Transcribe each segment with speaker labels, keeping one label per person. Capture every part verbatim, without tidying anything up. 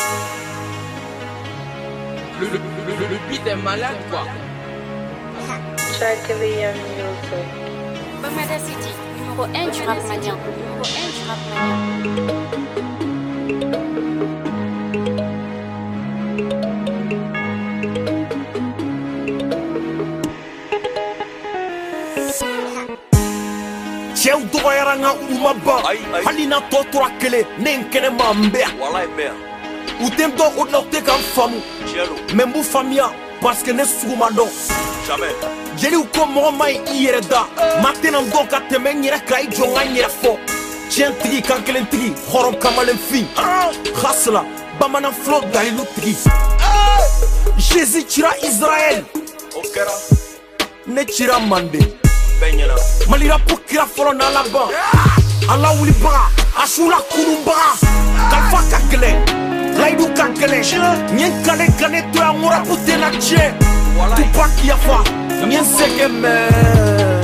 Speaker 1: Le, le, le, le beat est malade quoi.
Speaker 2: Chaque veilleur Music.
Speaker 3: Bamada City, numéro un du rap malien. Numéro un du rap malien.
Speaker 4: Cɛw dɔgɔyara n ka u ma ban hali n'a tɔ tora kelen ne n kɛnɛ ma n bɛ yan u tɛ n dɔn o de la u tɛ ka n faamu mɛ n b'u faamuya parce que ne sugu ma dɔn jeliw ko mɔgɔ ma ɲi i yɛrɛ da ma tɛna n dɔn ka tɛmɛ n yɛrɛ kan i jɔ n ka n yɛrɛ fɔ tiɲɛtigi kan kelentigi hɔrɔn kamalenfin hasila bamanan filo dalilu tigi jésus cira israɛl ne cira mande malira pukira fɔlɔ n'ala ban ala wulibaga a sula kununbaga kalifa ka gɛlɛn layidu ka gɛlɛn n ye n kale ka ne to yan ŋɔrapu tɛna tiɲɛ tupac yafa n ye n sɛgɛ mɛn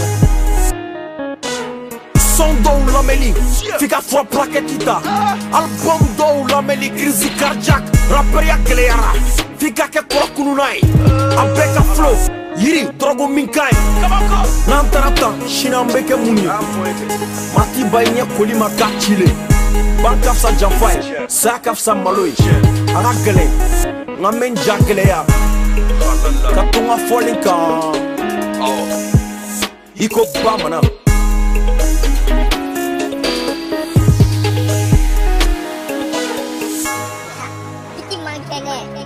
Speaker 4: son dɔw lamɛnli f'i ka fura plakɛti ta album dɔw lamɛnli crise cardiaque rapɛriya gɛlɛyara f'i ka kɛ kɔrɔ kununa ye a bɛɛ ka flow yiri dɔrɔgu min ka ɲi n'an taara tan sini an bɛ kɛ mun ye mati ba i ɲɛ koli ma k'a cilen ban ka fisa janfa ye saya ka fisa malo ye a ka gɛlɛn nka n bɛ n ja gɛlɛya ka to n ka fɔlen kan i ko bamanan
Speaker 5: Petit manquenet.